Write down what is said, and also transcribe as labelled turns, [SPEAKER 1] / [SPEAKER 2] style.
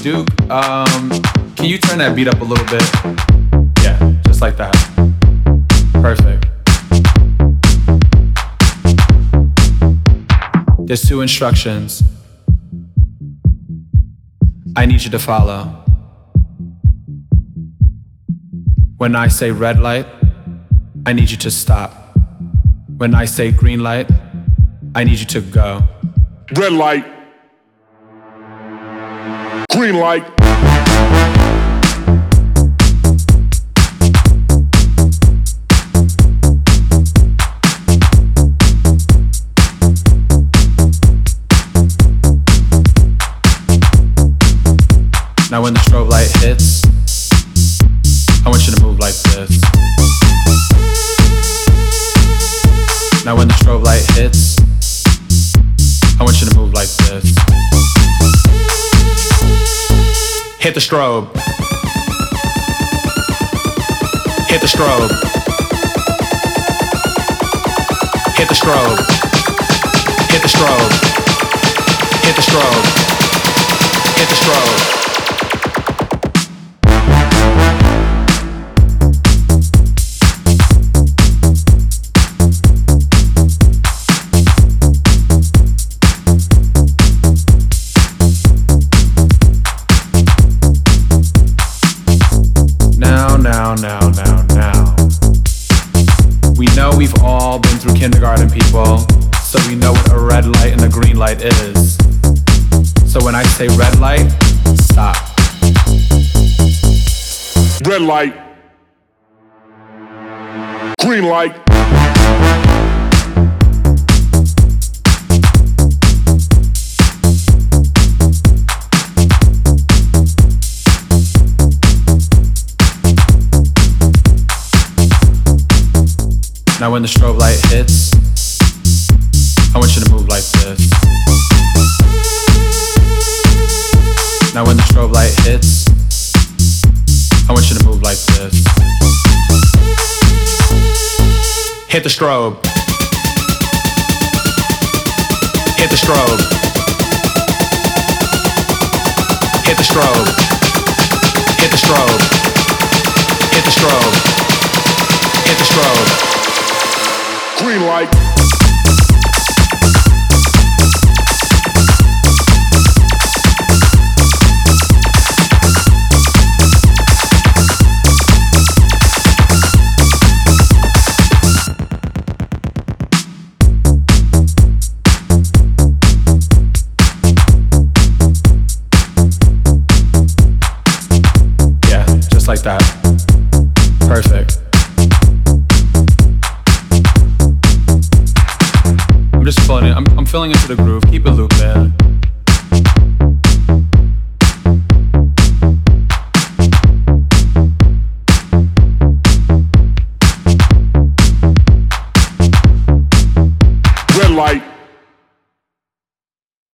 [SPEAKER 1] Duke, can you turn that beat up a little bit? Yeah, just like that. Perfect. There's two instructions I need you to follow. When I say red light, I need you to stop. When I say green light, I need you to go.
[SPEAKER 2] Red light. Green light.
[SPEAKER 1] Now when the strobe light hits, I want you to move like this. Now when the strobe light hits, I want you to move like this. Hit the strobe. Hit the strobe. Hit the strobe. Hit the strobe. Hit the strobe. Hit the strobe. Now. We know we've all been through kindergarten, people, so we know what a red light and a green light is. So when I say red light, stop.
[SPEAKER 2] Red light. Green light.
[SPEAKER 1] Now when the strobe light hits, I want you to move like this. Now when the strobe light hits, I want you to move like this. Hit the strobe. Hit the strobe. Hit the strobe. Hit the strobe. Hit the strobe. Hit the strobe.
[SPEAKER 2] Green light.
[SPEAKER 1] Yeah, just like that. Perfect. I'm just feeling it. I'm feeling into the groove. Keep it looped, man.